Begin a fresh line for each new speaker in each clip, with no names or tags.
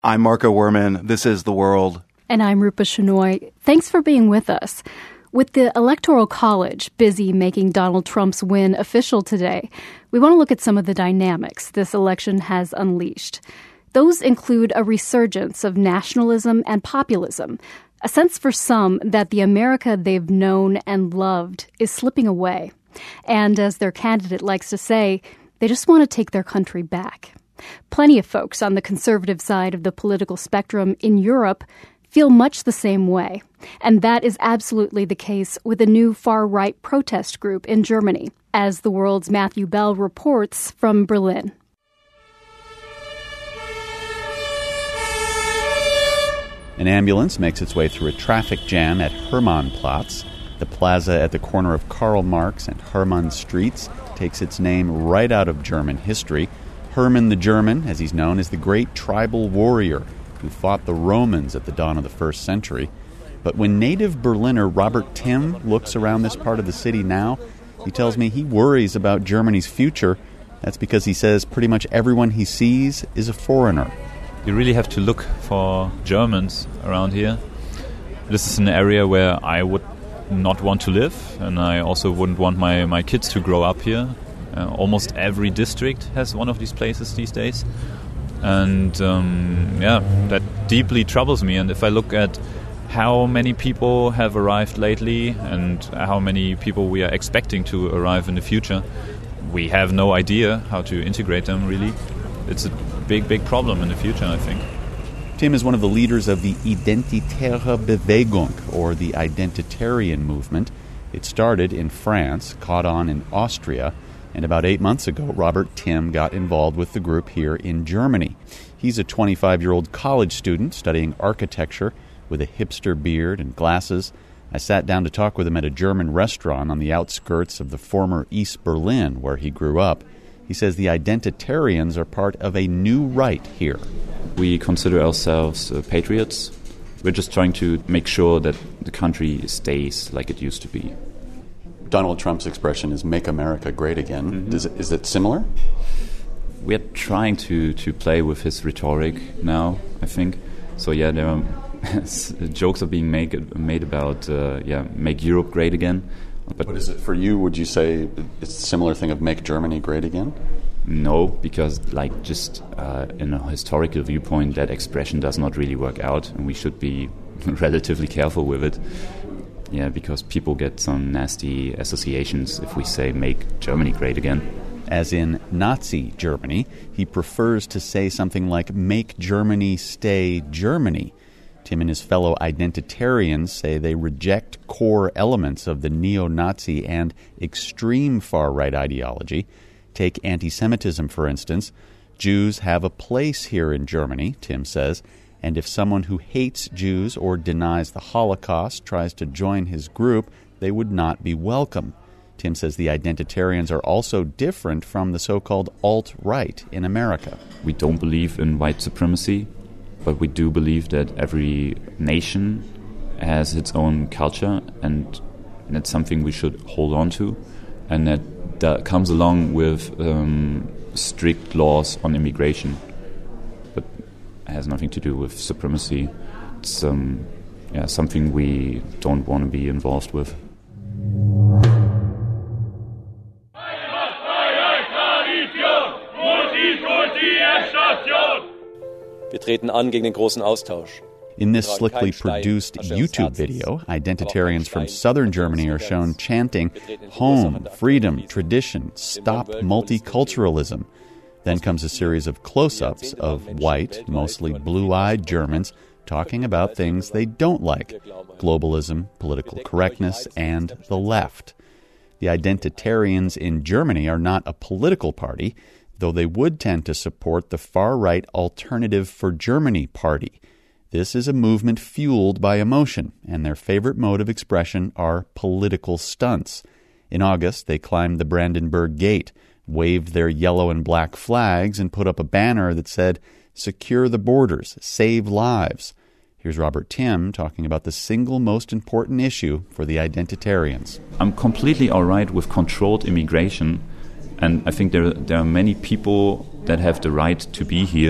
I'm Marco Werman. This is The World.
And I'm Rupa Shenoy. Thanks for being with us. With the Electoral College busy making Donald Trump's win official today, we want to look at some of the dynamics this election has unleashed. Those include a resurgence of nationalism and populism, a sense for some that the America they've known and loved is slipping away. And as their candidate likes to say, they just want to take their country back. Plenty of folks on the conservative side of the political spectrum in Europe feel much the same way. And that is absolutely the case with a new far-right protest group in Germany, as The World's Matthew Bell reports from Berlin.
An ambulance makes its way through a traffic jam at Hermannplatz. The plaza at the corner of Karl Marx and Hermann Streets takes its name right out of German history. Hermann the German, as he's known, is the great tribal warrior who fought the Romans at the dawn of the first century. But when native Berliner Robert Timm looks around this part of the city now, he tells me he worries about Germany's future. That's because he says pretty much everyone he sees is a foreigner.
You really have to look for Germans around here. This is an area where I would not want to live, and I also wouldn't want my kids to grow up here. Almost every district has one of these places these days. And that deeply troubles me. And if I look at how many people have arrived lately and how many people we are expecting to arrive in the future, we have no idea how to integrate them, really. It's a big problem in the future, I think.
Tim is one of the leaders of the Identitäre Bewegung, or the Identitarian movement. It started in France, caught on in Austria, and about 8 months ago, Robert Timm got involved with the group here in Germany. He's a 25-year-old college student studying architecture with a hipster beard and glasses. I sat down to talk with him at a German restaurant on the outskirts of the former East Berlin, where he grew up. He says the Identitarians are part of a new right here.
We consider ourselves patriots. We're just trying to make sure that the country stays like it used to be.
Donald Trump's expression is "Make America Great Again." Mm-hmm. Is it similar?
We're trying to play with his rhetoric now, I think. So yeah, there are jokes are being made about make Europe great again.
But what is it for you? Would you say it's a similar thing of "Make Germany Great Again"?
No, because in a historical viewpoint, that expression does not really work out, and we should be relatively careful with it. Yeah, because people get some nasty associations if we say "Make Germany Great Again."
As in Nazi Germany, he prefers to say something like "Make Germany Stay Germany." Tim and his fellow identitarians say they reject core elements of the neo-Nazi and extreme far-right ideology. Take anti-Semitism, for instance. Jews have a place here in Germany, Tim says, and if someone who hates Jews or denies the Holocaust tries to join his group, they would not be welcome. Tim says the identitarians are also different from the so-called alt-right in America.
We don't believe in white supremacy, but we do believe that every nation has its own culture, and that's something we should hold on to, and that comes along with strict laws on immigration. But it has nothing to do with supremacy. It's something we don't want to be involved with.
Wir treten an gegen den großen Austausch.
In this slickly produced YouTube video, identitarians from southern Germany are shown chanting, "Home, freedom, tradition, stop multiculturalism." Then comes a series of close-ups of white, mostly blue-eyed Germans talking about things they don't like: globalism, political correctness, and the left. The identitarians in Germany are not a political party, though they would tend to support the far-right Alternative for Germany party. This is a movement fueled by emotion, and their favorite mode of expression are political stunts. In August, they climbed the Brandenburg Gate, waved their yellow and black flags, and put up a banner that said, "Secure the borders, save lives." Here's Robert Timm talking about the single most important issue for the identitarians.
I'm completely all right with controlled immigration, and I think there are many people that have the right to be here,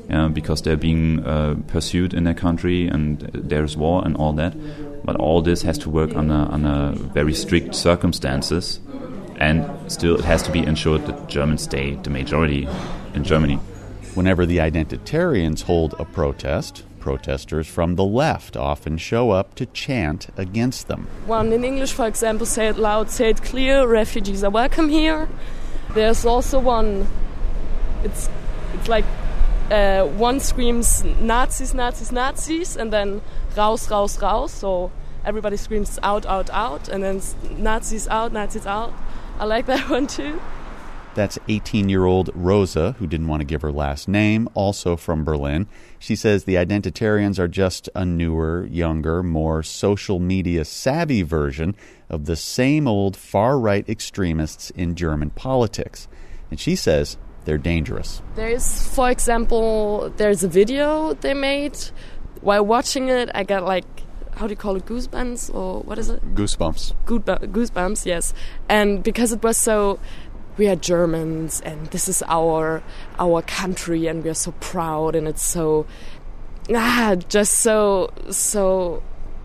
because they're being pursued in their country and there's war and all that. But all this has to work under very strict circumstances, and still it has to be ensured that Germans stay the majority in Germany.
Whenever the identitarians hold a protest, protesters from the left often show up to chant against them.
One in English, for example, say it loud, say it clear, refugees are welcome here. There's also one, it's like one screams Nazis, Nazis, Nazis, and then raus, raus, raus. So everybody screams out, out, out, and then Nazis out, Nazis out. I like that one too.
That's 18-year-old Rosa, who didn't want to give her last name, also from Berlin. She says the identitarians are just a newer, younger, more social media savvy version of the same old far-right extremists in German politics. And she says they're dangerous.
There's, for example, there's a video they made. While watching it, I got how do you call it, goosebumps, or what is it?
Goosebumps.
Goosebumps, yes. And because it was so, we are Germans and this is our country and we are so proud, and it's so, just so,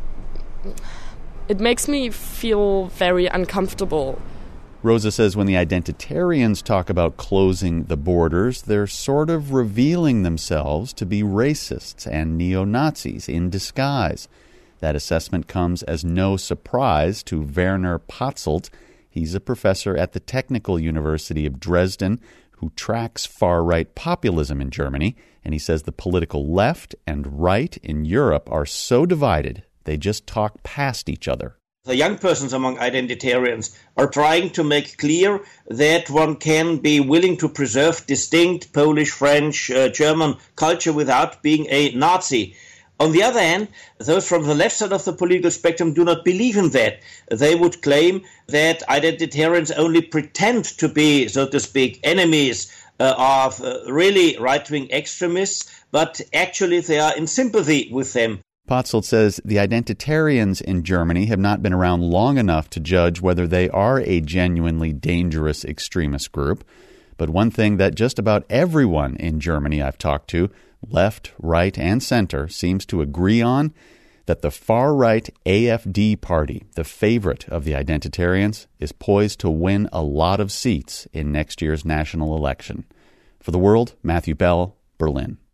it makes me feel very uncomfortable.
Rosa says when the identitarians talk about closing the borders, they're sort of revealing themselves to be racists and neo-Nazis in disguise. That assessment comes as no surprise to Werner Patzelt. He's a professor at the Technical University of Dresden who tracks far-right populism in Germany, and he says the political left and right in Europe are so divided they just talk past each other.
The young persons among identitarians are trying to make clear that one can be willing to preserve distinct Polish, French, German culture without being a Nazi. On the other hand, those from the left side of the political spectrum do not believe in that. They would claim that identitarians only pretend to be, so to speak, enemies of really right-wing extremists, but actually they are in sympathy with them.
Patzelt says the identitarians in Germany have not been around long enough to judge whether they are a genuinely dangerous extremist group. But one thing that just about everyone in Germany I've talked to, left, right, and center, seems to agree on, that the far-right AfD party, the favorite of the identitarians, is poised to win a lot of seats in next year's national election. For The World, Matthew Bell, Berlin.